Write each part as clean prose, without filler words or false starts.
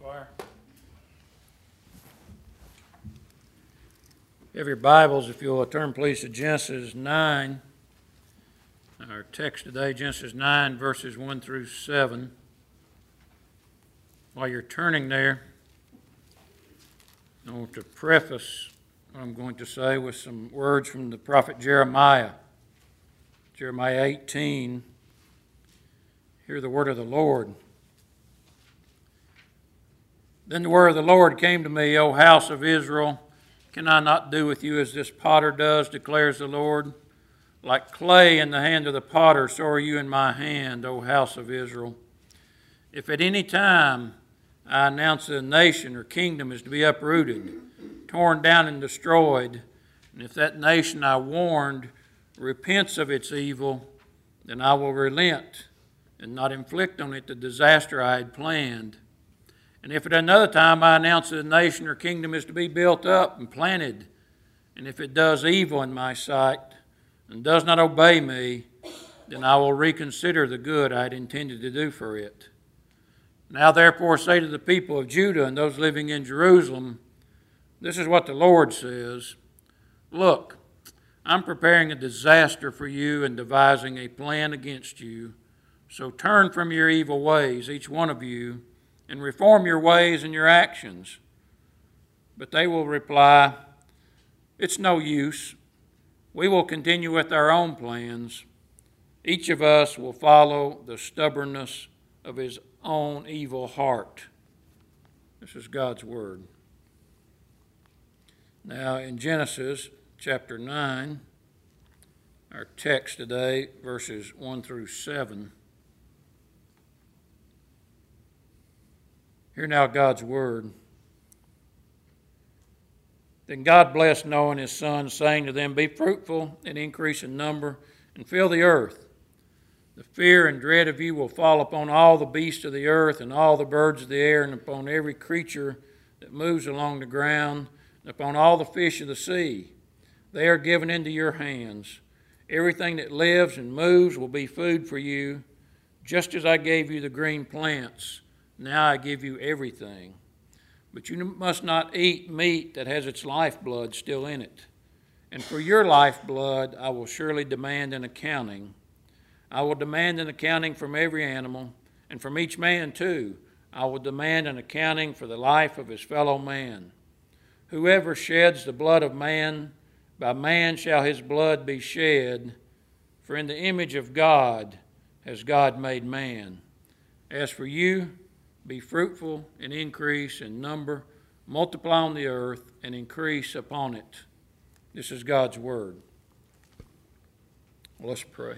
Choir. You have your Bibles, if you'll turn please to Genesis 9. Our text today, Genesis 9, verses 1 through 7. While you're turning there, I want to preface what I'm going to say with some words from the prophet Jeremiah. Jeremiah 18. Hear the word of the Lord. Then the word of the Lord came to me, O house of Israel, can I not do with you as this potter does, declares the Lord? Like clay in the hand of the potter, so are you in my hand, O house of Israel. If at any time I announce that a nation or kingdom is to be uprooted, torn down and destroyed, and if that nation I warned repents of its evil, then I will relent and not inflict on it the disaster I had planned. And if at another time I announce that a nation or kingdom is to be built up and planted, and if it does evil in my sight and does not obey me, then I will reconsider the good I had intended to do for it. Now therefore say to the people of Judah and those living in Jerusalem, this is what the Lord says, look, I'm preparing a disaster for you and devising a plan against you. So turn from your evil ways, each one of you, and reform your ways and your actions. But they will reply, it's no use. We will continue with our own plans. Each of us will follow the stubbornness of his own evil heart. This is God's word. Now in Genesis chapter 9, our text today, verses 1 through 7. Hear now God's word. Then God blessed Noah and his sons, saying to them, be fruitful and increase in number, and fill the earth. The fear and dread of you will fall upon all the beasts of the earth, and all the birds of the air, and upon every creature that moves along the ground, and upon all the fish of the sea. They are given into your hands. Everything that lives and moves will be food for you, just as I gave you the green plants. Now I give you everything. But you must not eat meat that has its lifeblood still in it. And for your lifeblood I will surely demand an accounting. I will demand an accounting from every animal, and from each man too. I will demand an accounting for the life of his fellow man. Whoever sheds the blood of man, by man shall his blood be shed. For in the image of God has God made man. As for you, be fruitful and increase in number, multiply on the earth and increase upon it. This is God's word. Let's pray.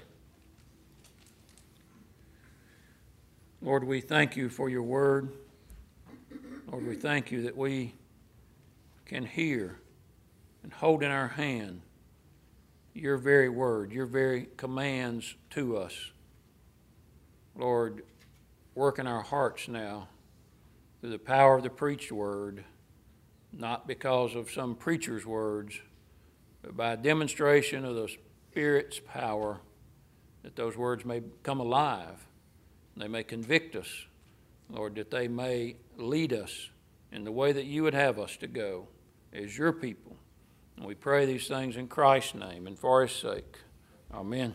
Lord, we thank you for your word. Lord, we thank you that we can hear and hold in our hand your very word, your very commands to us. Lord, work in our hearts now through the power of the preached word, not because of some preacher's words, but by a demonstration of the Spirit's power, that those words may come alive. They may convict us, Lord, that they may lead us in the way that you would have us to go as your people. And we pray these things in Christ's name and for his sake. Amen.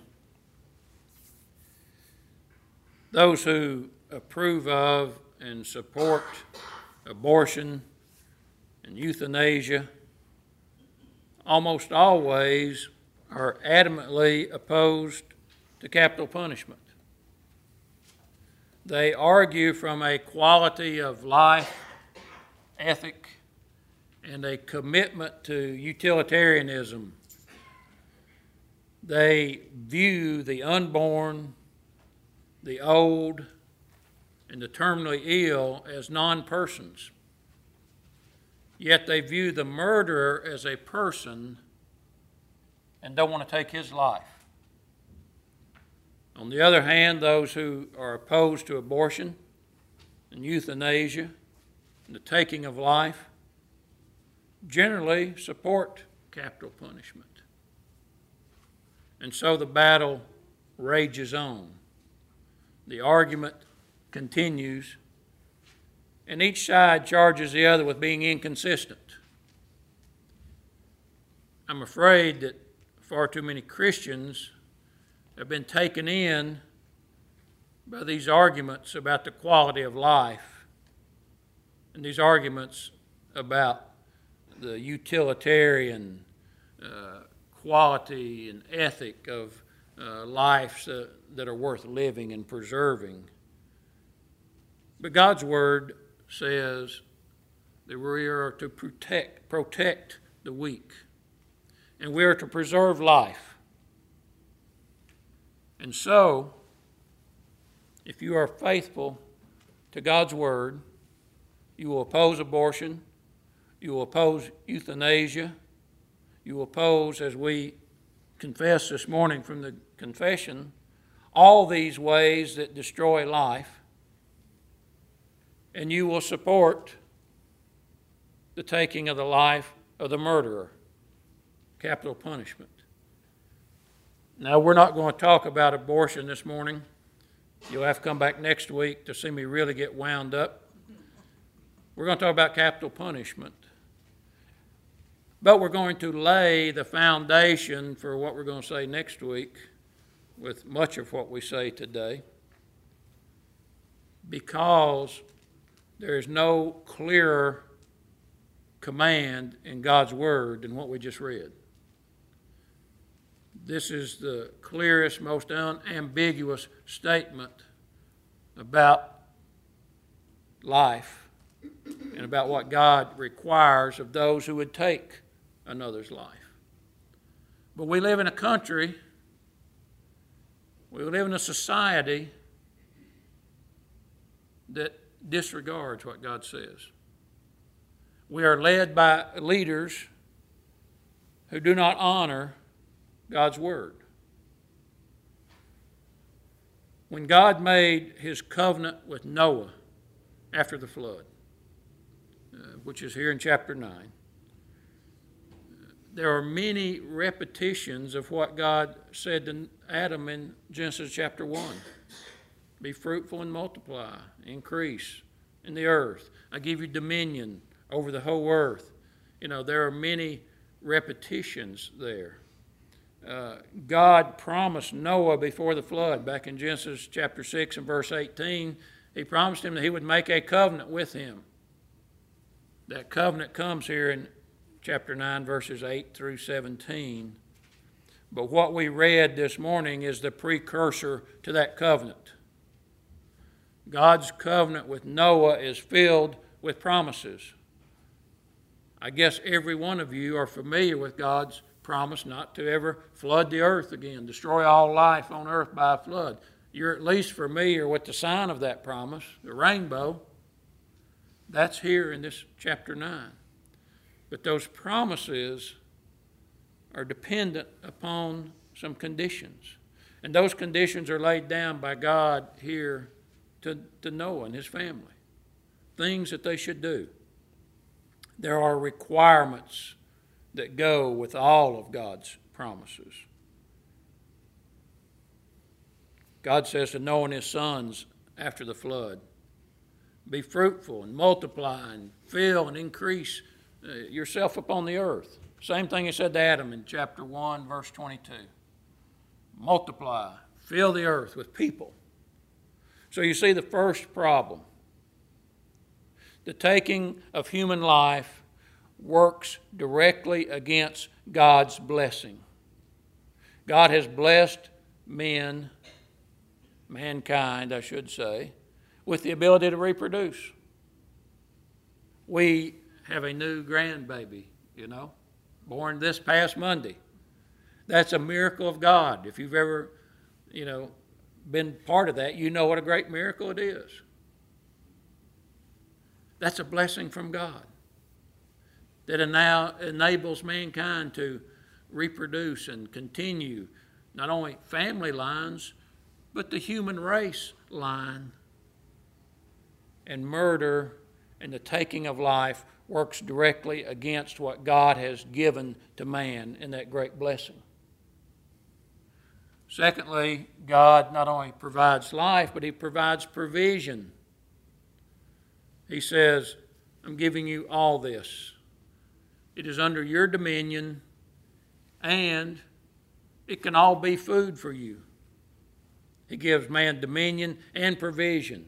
Those who approve of and support abortion and euthanasia almost always are adamantly opposed to capital punishment. They argue from a quality of life ethic and a commitment to utilitarianism. They view the unborn, the old, and the terminally ill as non-persons. Yet they view the murderer as a person and don't want to take his life. On the other hand, those who are opposed to abortion and euthanasia and the taking of life generally support capital punishment. And so the battle rages on. The argument continues, and each side charges the other with being inconsistent. I'm afraid that far too many Christians have been taken in by these arguments about the quality of life and these arguments about the utilitarian quality and ethic of lives that are worth living and preserving. But God's Word says that we are to protect the weak, and we are to preserve life. And so, if you are faithful to God's Word, you will oppose abortion, you will oppose euthanasia, you will oppose, as we confess this morning from the confession, all these ways that destroy life, and you will support the taking of the life of the murderer, capital punishment. Now, we're not going to talk about abortion this morning. You'll have to come back next week to see me really get wound up. We're going to talk about capital punishment. But we're going to lay the foundation for what we're going to say next week with much of what we say today, because there is no clearer command in God's Word than what we just read. This is the clearest, most unambiguous statement about life and about what God requires of those who would take another's life. But we live in a country, we live in a society that disregards what God says. We are led by leaders who do not honor God's Word. When God made His covenant with Noah after the flood, which is here in chapter 9, there are many repetitions of what God said to Adam in Genesis chapter 1. Be fruitful and multiply, increase in the earth. I give you dominion over the whole earth. There are many repetitions there. God promised Noah before the flood, back in Genesis chapter 6 and verse 18, He promised him that He would make a covenant with him. That covenant comes here in chapter 9, verses 8 through 17. But what we read this morning is the precursor to that covenant. God's covenant with Noah is filled with promises. I guess every one of you are familiar with God's promise not to ever flood the earth again, destroy all life on earth by a flood. You're at least familiar with the sign of that promise, the rainbow. That's here in this chapter 9. But those promises are dependent upon some conditions. And those conditions are laid down by God here to Noah and his family. Things that they should do. There are requirements that go with all of God's promises. God says to Noah and his sons after the flood, be fruitful and multiply and fill and increase yourself upon the earth. Same thing He said to Adam in chapter 1, verse 22. Multiply, fill the earth with people. So you see the first problem. The taking of human life works directly against God's blessing. God has blessed mankind, I should say, with the ability to reproduce. We have a new grandbaby, born this past Monday. That's a miracle of God. If you've ever, been part of that, you know what a great miracle it is. That's a blessing from God that now enables mankind to reproduce and continue not only family lines, but the human race line. And murder and the taking of life works directly against what God has given to man in that great blessing. Secondly, God not only provides life, but He provides provision. He says, I'm giving you all this. It is under your dominion, and it can all be food for you. He gives man dominion and provision.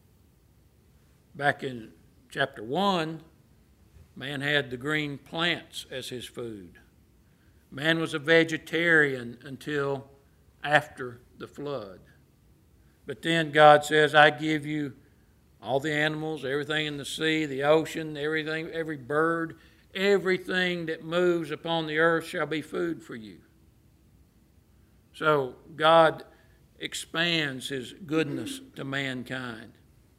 Back in chapter 1, man had the green plants as his food. Man was a vegetarian until after the flood. But then God says, I give you all the animals, everything in the sea, the ocean, everything, every bird, everything that moves upon the earth shall be food for you. So God expands his goodness to mankind.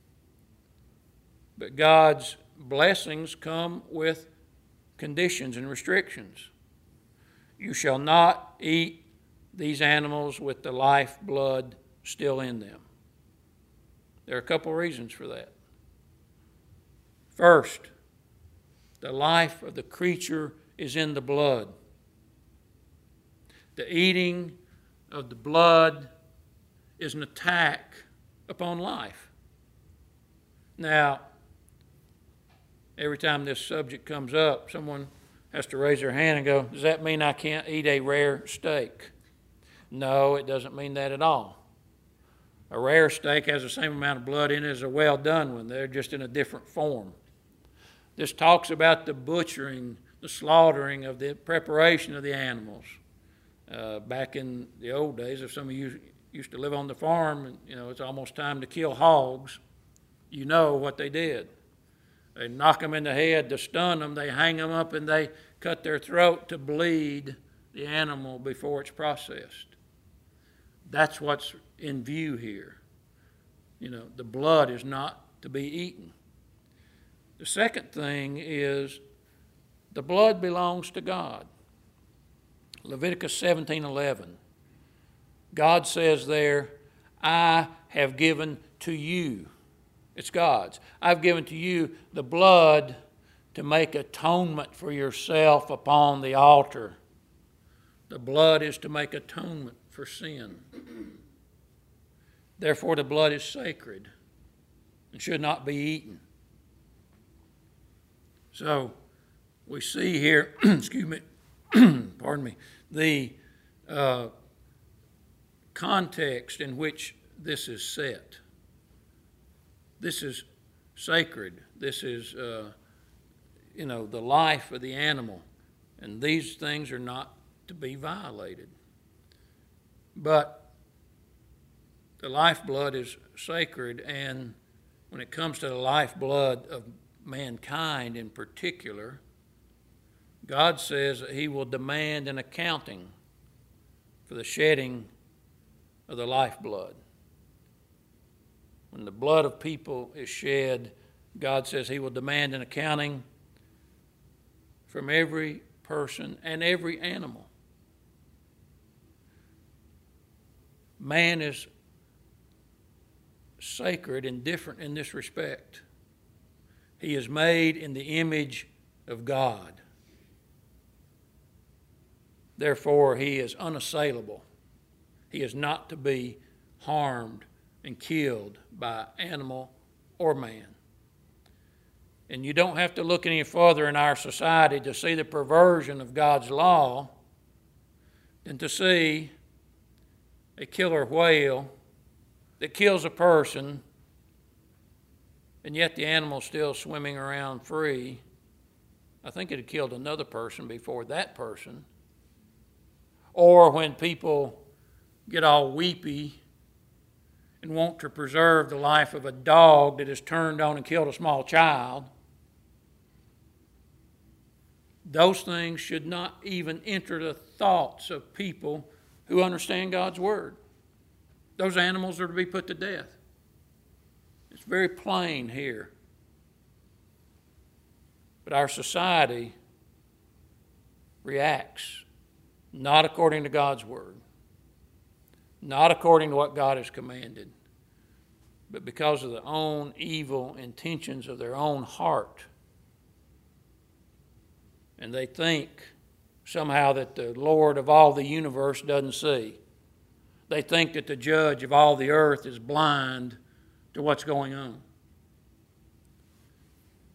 But God's blessings come with conditions and restrictions. You shall not eat these animals with the lifeblood still in them. There are a couple of reasons for that. First, the life of the creature is in the blood. The eating of the blood is an attack upon life. Now, every time this subject comes up, someone has to raise their hand and go, does that mean I can't eat a rare steak? No, it doesn't mean that at all. A rare steak has the same amount of blood in it as a well-done one. They're just in a different form. This talks about the butchering, the slaughtering of the preparation of the animals. Back in the old days, if some of you used to live on the farm and it's almost time to kill hogs, you know what they did. They knock them in the head to stun them. They hang them up and they cut their throat to bleed the animal before it's processed. That's what's in view here. The blood is not to be eaten. The second thing is the blood belongs to God. Leviticus 17:11. God says there, I have given to you. It's God's. I've given to you the blood to make atonement for yourself upon the altar. The blood is to make atonement for sin. Therefore, the blood is sacred and should not be eaten. So, we see here, excuse me, pardon me, the context in which this is set. This is sacred. This is, the life of the animal. And these things are not to be violated. But the lifeblood is sacred, and when it comes to the lifeblood of mankind in particular, God says that he will demand an accounting for the shedding of the lifeblood. When the blood of people is shed, God says he will demand an accounting from every person and every animal. Man is sacred and different in this respect. He is made in the image of God. Therefore, he is unassailable. He is not to be harmed and killed by animal or man. And you don't have to look any further in our society to see the perversion of God's law than to see a killer whale that kills a person, and yet the animal's still swimming around free. I think it had killed another person before that person. Or when people get all weepy and want to preserve the life of a dog that has turned on and killed a small child, those things should not even enter the thoughts of people who understand God's word. Those animals are to be put to death. It's very plain here. But our society reacts not according to God's word, not according to what God has commanded, but because of their own evil intentions of their own heart. And they think somehow that the Lord of all the universe doesn't see. They think that the judge of all the earth is blind to what's going on.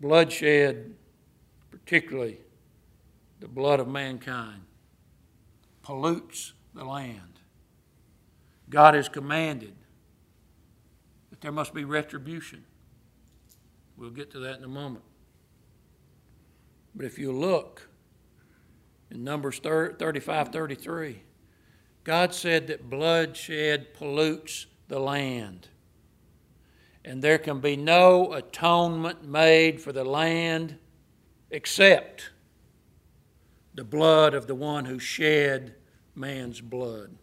bloodshed, particularly the blood of mankind, pollutes the land. God has commanded that there must be retribution. We'll get to that in a moment. But if you look in Numbers 35:33, God said that bloodshed pollutes the land. And there can be no atonement made for the land except the blood of the one who shed man's blood.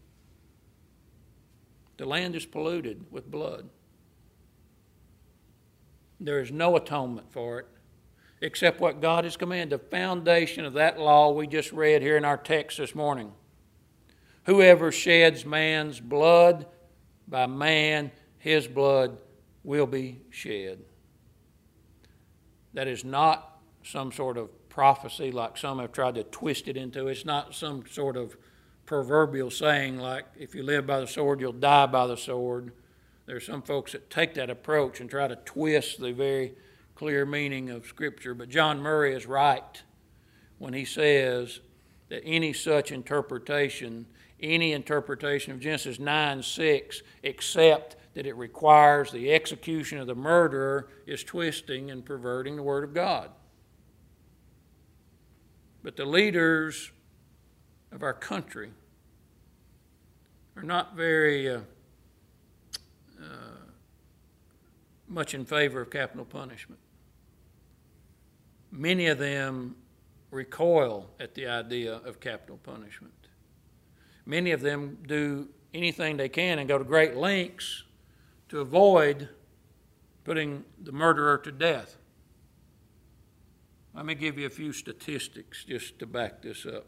The land is polluted with blood. There is no atonement for it except what God has commanded. The foundation of that law we just read here in our text this morning. Whoever sheds man's blood, by man his blood will be shed. That is not some sort of prophecy like some have tried to twist it into. It's not some sort of proverbial saying like, if you live by the sword, you'll die by the sword. There are some folks that take that approach and try to twist the very clear meaning of Scripture. But John Murray is right when he says that any such interpretation, any interpretation of Genesis 9:6, except that it requires the execution of the murderer, is twisting and perverting the Word of God. But the leaders of our country are not very much in favor of capital punishment. Many of them recoil at the idea of capital punishment. Many of them do anything they can and go to great lengths to avoid putting the murderer to death. Let me give you a few statistics just to back this up.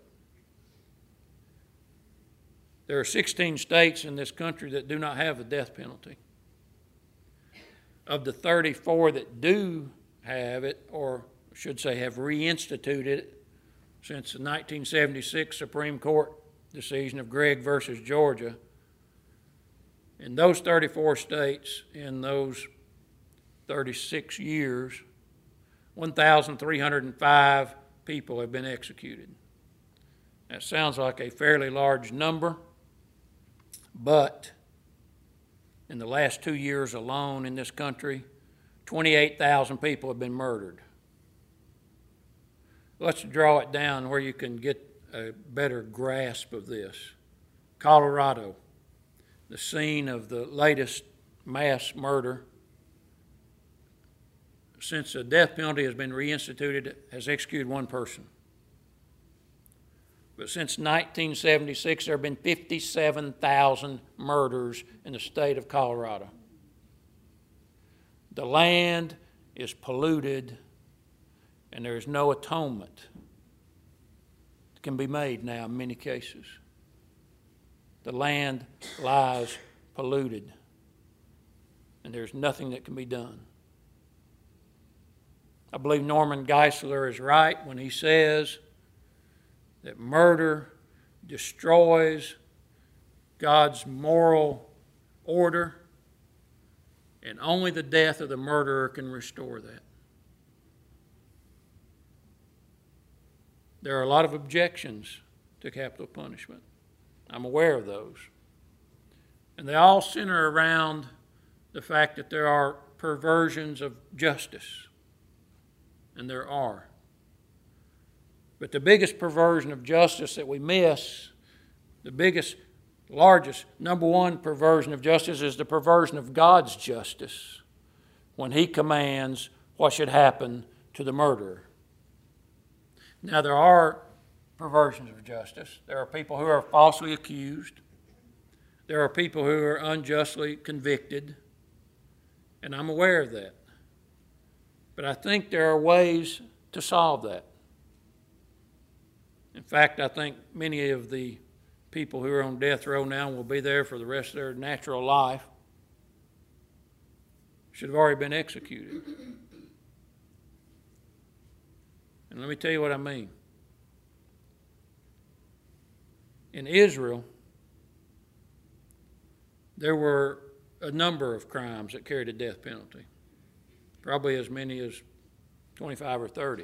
There are 16 states in this country that do not have the death penalty. Of the 34 that do have it, or I should say have reinstituted it since the 1976 Supreme Court decision of Gregg versus Georgia, in those 34 states, in those 36 years, 1,305 people have been executed. That sounds like a fairly large number, but in the last 2 years alone in this country, 28,000 people have been murdered. Let's draw it down where you can get a better grasp of this. Colorado, the scene of the latest mass murder, since the death penalty has been reinstituted, has executed one person. But since 1976, there have been 57,000 murders in the state of Colorado. The land is polluted, and there is no atonement that can be made now in many cases. The land lies polluted, and there's nothing that can be done. I believe Norman Geisler is right when he says that murder destroys God's moral order, and only the death of the murderer can restore that. There are a lot of objections to capital punishment. I'm aware of those. And they all center around the fact that there are perversions of justice. And there are. But the biggest perversion of justice that we miss, the biggest, largest, number one perversion of justice is the perversion of God's justice when He commands what should happen to the murderer. Now, there are perversions of justice. There are people who are falsely accused. There are people who are unjustly convicted. And I'm aware of that. But I think there are ways to solve that. In fact, I think many of the people who are on death row now will be there for the rest of their natural life. Should have already been executed. And let me tell you what I mean. In Israel, there were a number of crimes that carried a death penalty. Probably as many as 25 or 30.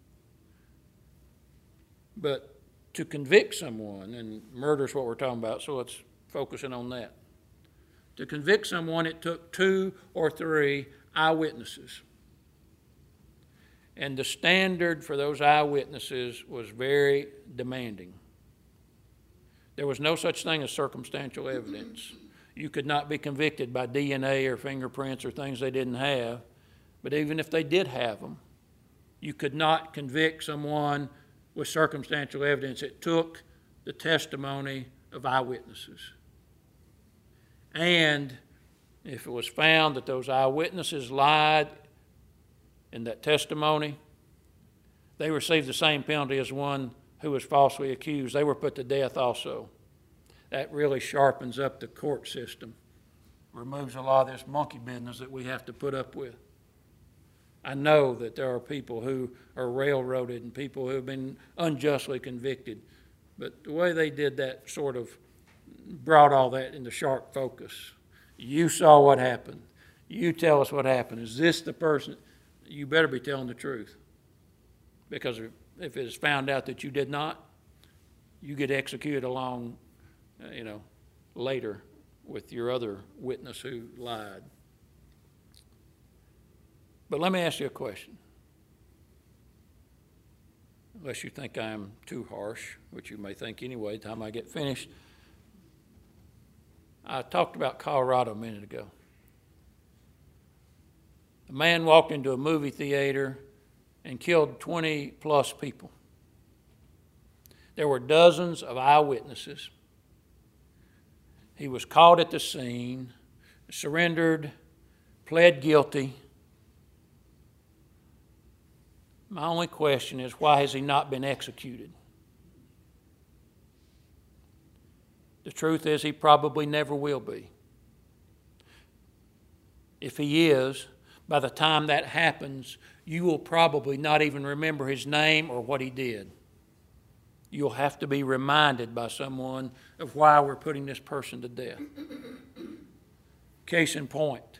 But to convict someone, and murder is what we're talking about, so let's focus in on that. To convict someone, it took 2 or 3 eyewitnesses. And the standard for those eyewitnesses was very demanding. There was no such thing as circumstantial evidence. You could not be convicted by DNA or fingerprints or things they didn't have. But even if they did have them, you could not convict someone with circumstantial evidence. It took the testimony of eyewitnesses. And if it was found that those eyewitnesses lied in that testimony, they received the same penalty as one who was falsely accused. They were put to death also. That really sharpens up the court system, removes a lot of this monkey business that we have to put up with. I know that there are people who are railroaded and people who have been unjustly convicted, but the way they did that sort of brought all that into sharp focus. You saw what happened. You tell us what happened. Is this the person? You better be telling the truth, because if it is found out that you did not, you get executed along, later with your other witness who lied. But let me ask you a question. Unless you think I am too harsh, which you may think anyway, the time I get finished. I talked about Colorado a minute ago. A man walked into a movie theater and killed 20 plus people. There were dozens of eyewitnesses. He was caught at the scene, surrendered, pled guilty. My only question is, why has he not been executed? The truth is, he probably never will be. If he is, by the time that happens, you will probably not even remember his name or what he did. You'll have to be reminded by someone of why we're putting this person to death. Case in point,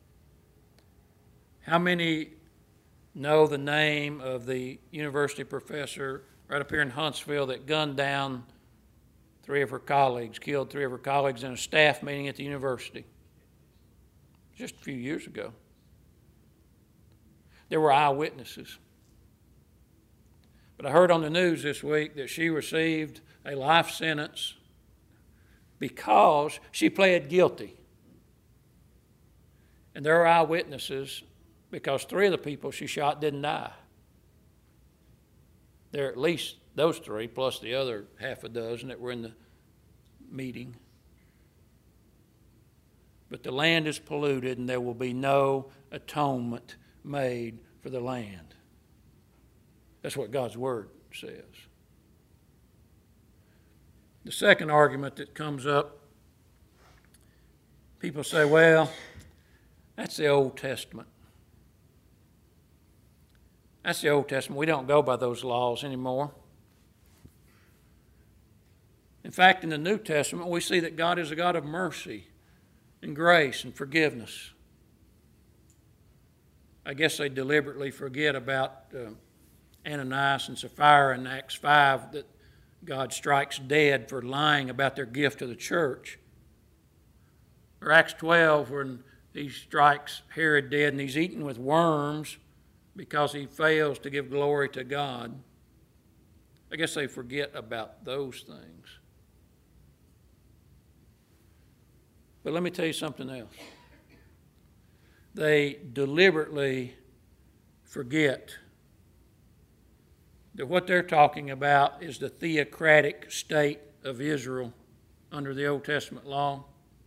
how many know the name of the university professor right up here in Huntsville that gunned down 3 of her colleagues, killed 3 of her colleagues in a staff meeting at the university just a few years ago? There were eyewitnesses. But I heard on the news this week that she received a life sentence because she pled guilty. And there are eyewitnesses because 3 of the people she shot didn't die. There are at least those 3 plus the other half a dozen that were in the meeting. But the land is polluted and there will be no atonement made for the land. That's what God's Word says. The second argument that comes up, people say, well, that's the Old Testament. That's the Old Testament. We don't go by those laws anymore. In fact, in the New Testament, we see that God is a God of mercy and grace and forgiveness. I guess they deliberately forget about Ananias and Sapphira in Acts 5, that God strikes dead for lying about their gift to the church. Or Acts 12, when he strikes Herod dead and he's eaten with worms because he fails to give glory to God. I guess they forget about those things. But let me tell you something else. They deliberately forget that what they're talking about is the theocratic state of Israel under the Old Testament law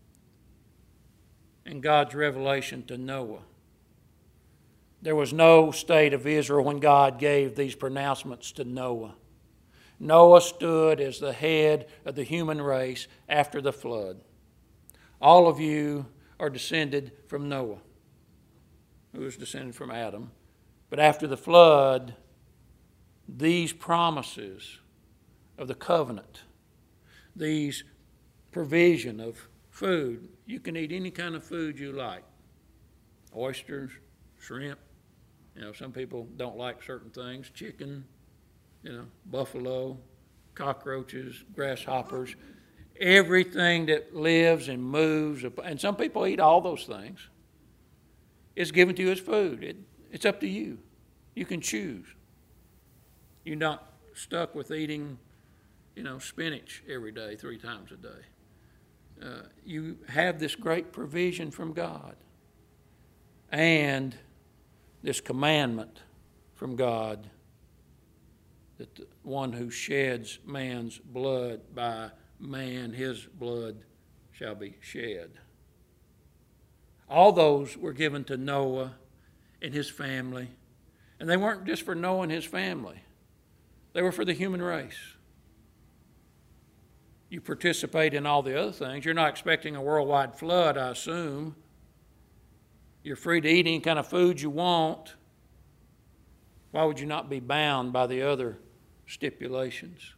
and God's revelation to Noah. There was no state of Israel when God gave these pronouncements to Noah. Noah stood as the head of the human race after the flood. All of you are descended from Noah, who was descended from Adam. But after the flood, these promises of the covenant, these provision of food, you can eat any kind of food you like. Oysters, shrimp, Some people don't like certain things, chicken, buffalo, cockroaches, grasshoppers, everything that lives and moves, and some people eat all those things, is given to you as food. It's up to you. You can choose. You're not stuck with eating, spinach every day, 3 times a day. You have this great provision from God and this commandment from God that the one who sheds man's blood, by man his blood shall be shed. All those were given to Noah and his family. And they weren't just for Noah and his family. They were for the human race. You participate in all the other things. You're not expecting a worldwide flood, I assume. You're free to eat any kind of food you want. Why would you not be bound by the other stipulations?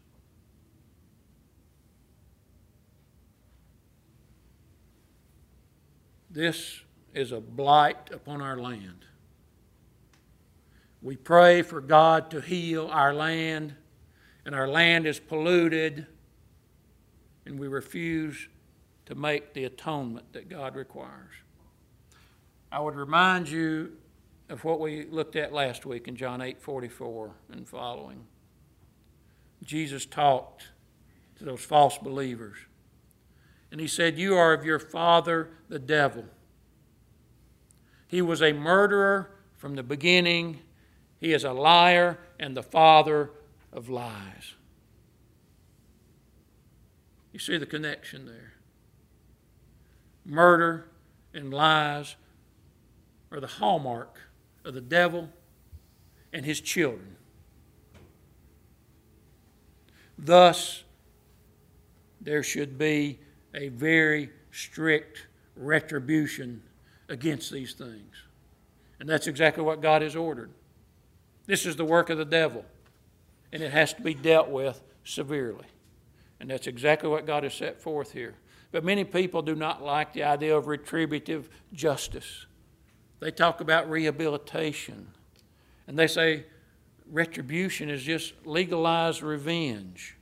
This is a blight upon our land. We pray for God to heal our land, and our land is polluted, and we refuse to make the atonement that God requires. I would remind you of what we looked at last week in John 8:44 and following. Jesus talked to those false believers, and he said, "You are of your father, the devil. He was a murderer from the beginning. He is a liar and the father of lies." You see the connection there. Murder and lies are the hallmark of the devil and his children. Thus, there should be a very strict retribution against these things. And that's exactly what God has ordered. This is the work of the devil, and it has to be dealt with severely. And that's exactly what God has set forth here. But many people do not like the idea of retributive justice. They talk about rehabilitation, and they say retribution is just legalized revenge.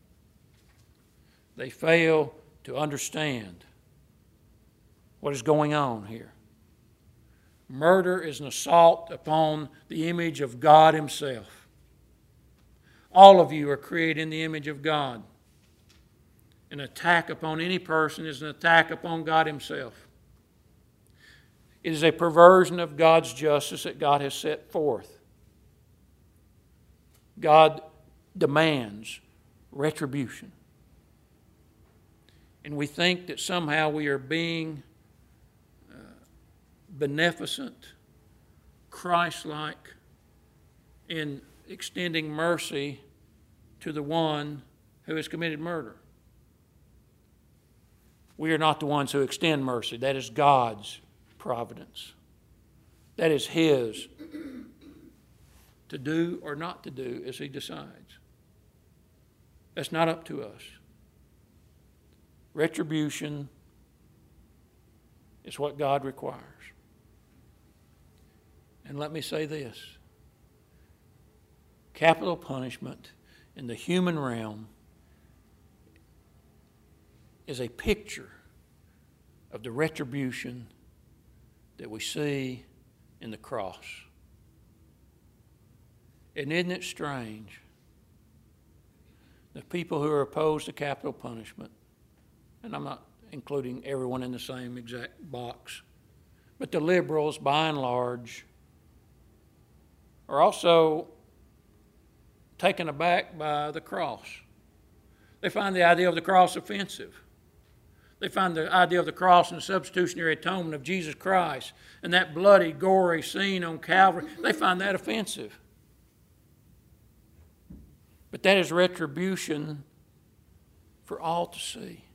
They fail to understand what is going on here. Murder is an assault upon the image of God Himself. All of you are created in the image of God. An attack upon any person is an attack upon God Himself. It is a perversion of God's justice that God has set forth. God demands retribution. And we think that somehow we are being beneficent, Christ-like, in extending mercy to the one who has committed murder. We are not the ones who extend mercy. That is God's providence. That is His to do or not to do as He decides. That's not up to us. Retribution is what God requires. And let me say this. Capital punishment in the human realm is a picture of the retribution that we see in the cross. And isn't it strange? The people who are opposed to capital punishment, and I'm not including everyone in the same exact box, but the liberals, by and large, are also taken aback by the cross. They find the idea of the cross offensive. They find the idea of the cross and the substitutionary atonement of Jesus Christ and that bloody, gory scene on Calvary, they find that offensive. But that is retribution for all to see.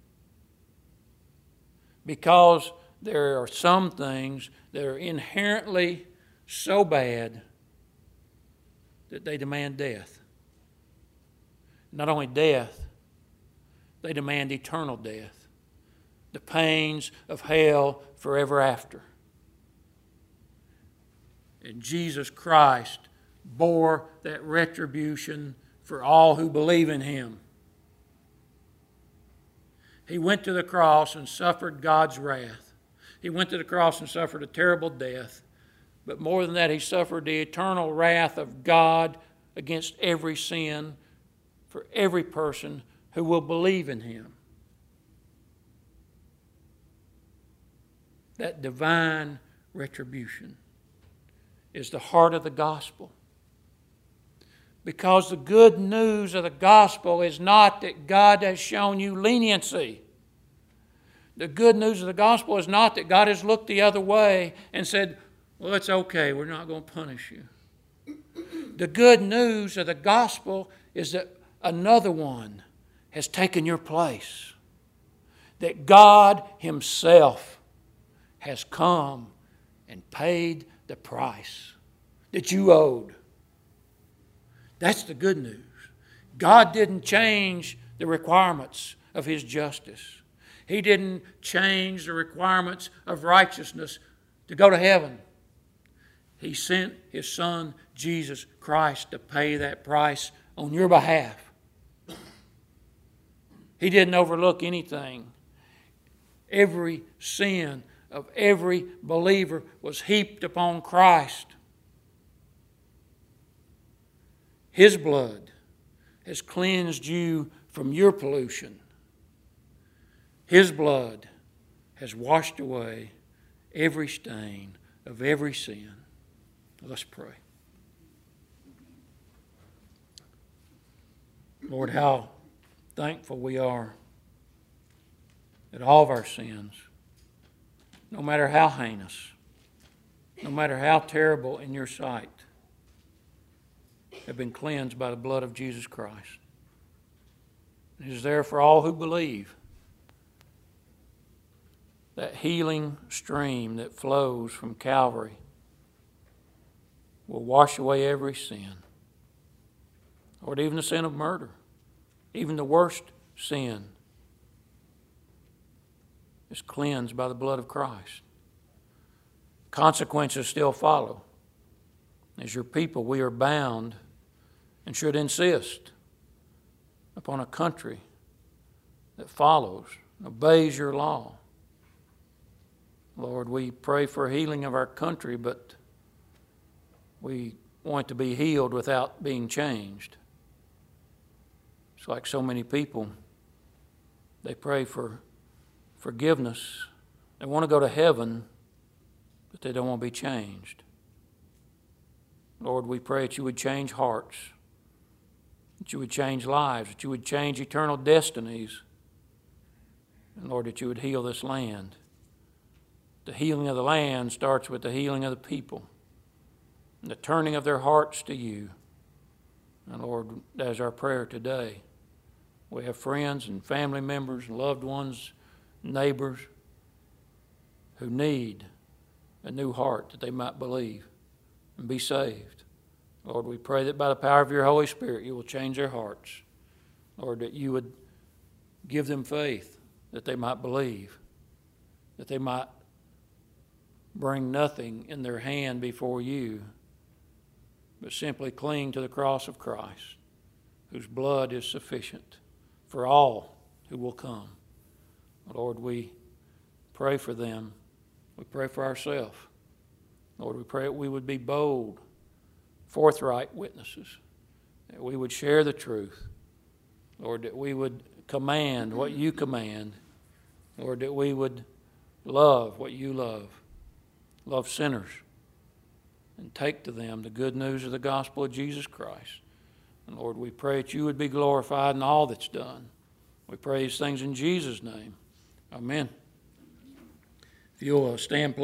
Because there are some things that are inherently so bad that they demand death. Not only death, they demand eternal death. The pains of hell forever after. And Jesus Christ bore that retribution for all who believe in Him. He went to the cross and suffered God's wrath. He went to the cross and suffered a terrible death. But more than that, He suffered the eternal wrath of God against every sin for every person who will believe in Him. That divine retribution is the heart of the gospel. Because the good news of the gospel is not that God has shown you leniency. The good news of the gospel is not that God has looked the other way and said, well, it's okay, we're not going to punish you. The good news of the gospel is that another one has taken your place. That God Himself has come and paid the price that you owed. That's the good news. God didn't change the requirements of His justice. He didn't change the requirements of righteousness to go to heaven. He sent His Son, Jesus Christ, to pay that price on your behalf. He didn't overlook anything. Every sin of every believer was heaped upon Christ. His blood has cleansed you from your pollution. His blood has washed away every stain of every sin. Let's pray. Lord, how thankful we are that all of our sins, no matter how heinous, no matter how terrible in your sight, have been cleansed by the blood of Jesus Christ. It is there for all who believe. That healing stream that flows from Calvary will wash away every sin. Lord, even the sin of murder, even the worst sin, is cleansed by the blood of Christ. Consequences still follow. As your people, we are bound and should insist upon a country that follows, obeys your law. Lord, we pray for healing of our country, but we want to be healed without being changed. It's like so many people, they pray for forgiveness. They want to go to heaven, but they don't want to be changed. Lord, we pray that you would change hearts, that you would change lives, that you would change eternal destinies, and Lord, that you would heal this land. The healing of the land starts with the healing of the people and the turning of their hearts to you. And Lord, that is our prayer today. We have friends and family members and loved ones, neighbors who need a new heart that they might believe and be saved. Lord, we pray that by the power of your Holy Spirit you will change their hearts. Lord, that you would give them faith that they might believe, that they might bring nothing in their hand before you, but simply cling to the cross of Christ, whose blood is sufficient for all who will come. Lord, we pray for them. We pray for ourselves. Lord, we pray that we would be bold, forthright witnesses, that we would share the truth. Lord, that we would command what you command. Lord, that we would love what you love sinners, and take to them the good news of the gospel of Jesus Christ. And Lord, we pray that you would be glorified in all that's done. We pray these things in Jesus' name. Amen. If you'll stand, please.